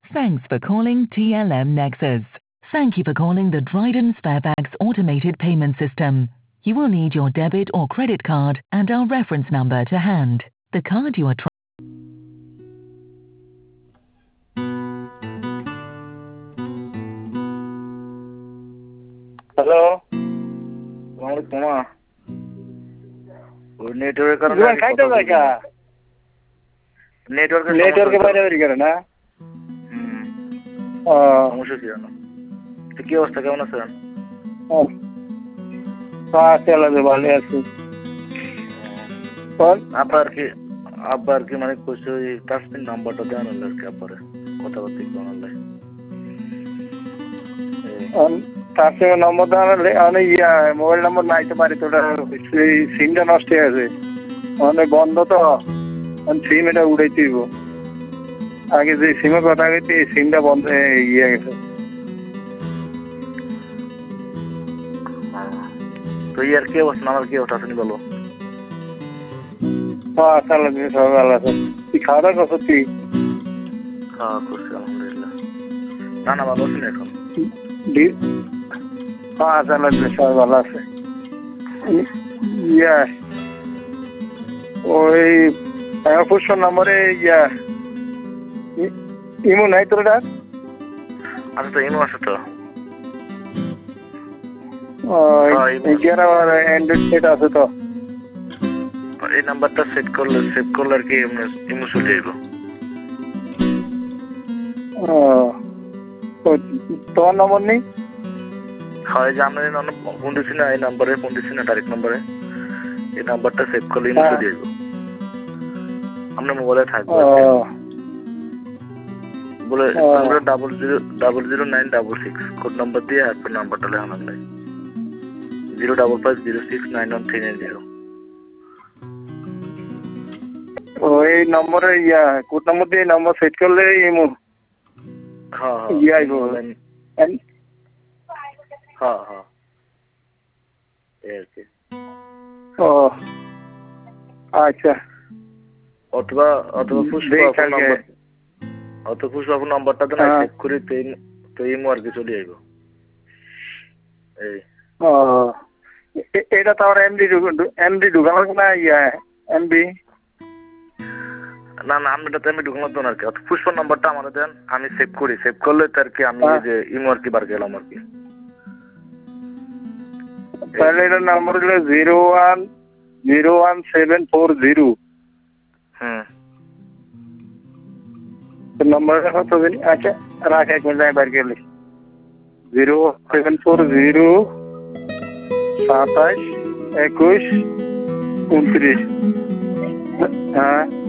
Thanks for calling TLM Nexus. Thank you for calling the Dryden Sparebags automated payment system. You will need your debit or credit card and our reference number to hand. The card you are trying. Hello ওয়ালাইকুম ওই নেটওয়ার্কের কারণে জুয়ান খাইতে জায়গা নেটওয়ার্কের বাইরে বেরিয়ে গেলে না সমস্যা ছিল না। তো কি অবস্থা, কেমন আছেন? আছে আল্লাহ ভালো আছি। আব্বা আর কি মানে কইছে ওই টাচপিন নাম্বারটা দেওয়ার আর কি আব্বারে কথাবার্তা একটু অনলাইন তার নম্বর দেওয়ার ইয়া মোবাইল নম্বর নাই তো পারি, তোটা সিমটা নষ্ট হয়ে আছে, অনেক বন্ধ তো সিম এটা উড়াই দিব। আগে যে সিমের কথা গেছে এই সিমটা বন্ধ ইয়ে গেছে। তো ইয়ার কি অবস্থা, আমার কি অবস্থা আপনি বলো? আচ্ছা আল্লাহ সবাই ভালো আছে। তুই খাওয়া দাওয়া করছো? তুই খাওয়া করছি আলহামদুলিল্লাহ। না ভালো আছি না এখন। আচ্ছা আল্লাহ সবাই ভালো আছে। ইয়া ওই পুষ্প নম্বরে ইয়া ইমো নাই তোর? আচ্ছা তো ইমো আছে তো। অ্যান্ড্রয়েড সেট আছে তো। এই নাম্বারটা সেভ করলে আর কি ইমো চলে যাইব। তোমার নম্বর নেই? হয় যে আমরা ফোন দিচ্ছি না, এই নাম্বারে ফোন দিচ্ছি না, ডাইরেক্ট নাম্বারে এই নাম্বারটা সেভ করলে ইমো চলে যাইব। আপনার মোবাইলে থাকবে বলে 000966 কোড নাম্বার দিয়ে আপনার নাম্বারটা লেখা লাগবে 05506913990। ওই নম্বরে ইয়া কোড নম্বর দিয়ে নম্বর সেট করলে ইমো ইয়ে আইব। হ্যাঁ ও আচ্ছা। অথবা পুষ্প নাম্বারটা তো সেভ করি তো ইমো আর কি চলে যাইব। এই এটা তো আর এমডি ঢুকানো না ইয়া এমবি না এটা তো আমি ঢুকানো তো না আর কি। পুষ্প নাম্বারটা আমার দেন, আমি সেভ করি, সেভ করলে তো আর কি আমি এই যে ইমো আর কি বার গেলাম আর কি। তাহলে এটার নাম্বার হলো 010740। নম্বরটা কত জানি? আচ্ছা রাখ, এক মিনিট বার গেলে 0740 27 21 29। হ্যাঁ